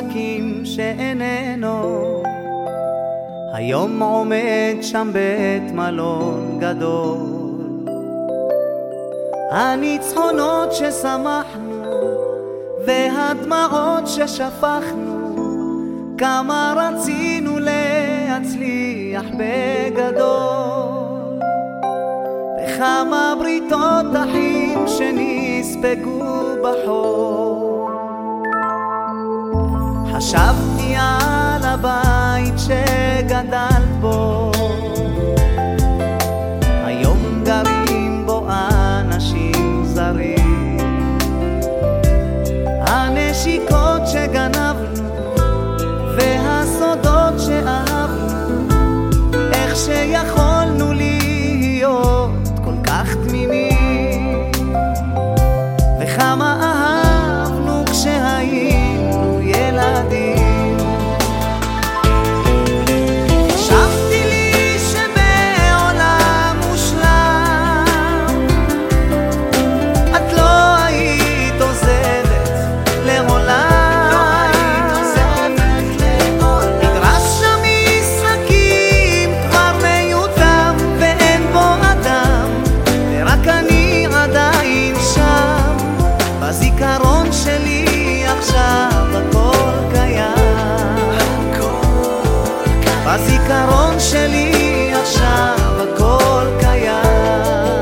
משחקים שאיננו. היום עומד שם בית מלון גדול, הניצחונות ששמחנו והדמעות ששפכנו, כמה רצינו להצליח בגדול, וכמה בריתות אחים שנספגו בחול. חשבתי על הבית שגדלת בו, היום גרים בו אנשים זרים, הנשיקות שגנבנו והסודות שאהבנו, איך שיכולנו להיות כל כך תמימים, וכמה אהבנו כשהיינו ילדים. חשבתי לי שבעולם מושלם את לא היית עוזבת לעולם, בזיכרון שלי עכשיו הכל קיים, בזיכרון שלי עכשיו הכל קיים.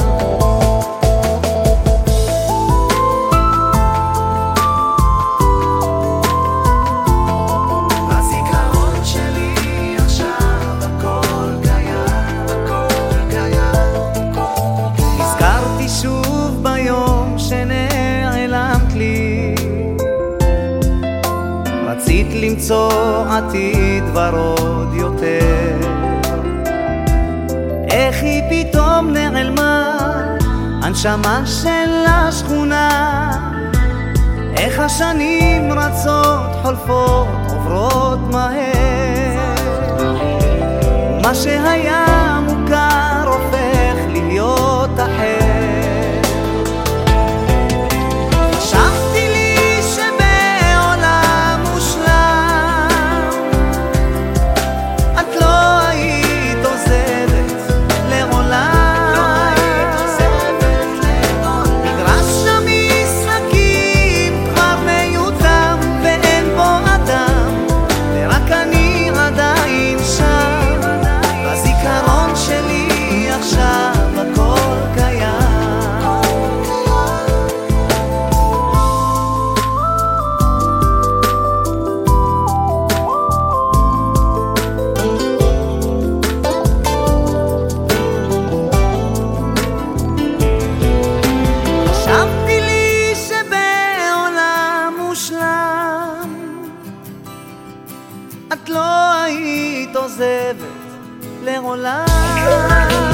בזיכרון שלי עכשיו הכל קיים, הכל קיים. נזכרתי שוב ביום שנעלמת לי, רצית למצוא עתיד ורוד יותר, איך היא פתאום נעלמה, הנשמה של השכונה, איך השנים רצות חולפות עוברות מהר, מה שהיה מוכר הופך להיות אחר. את לא היית עוזבת לעולם.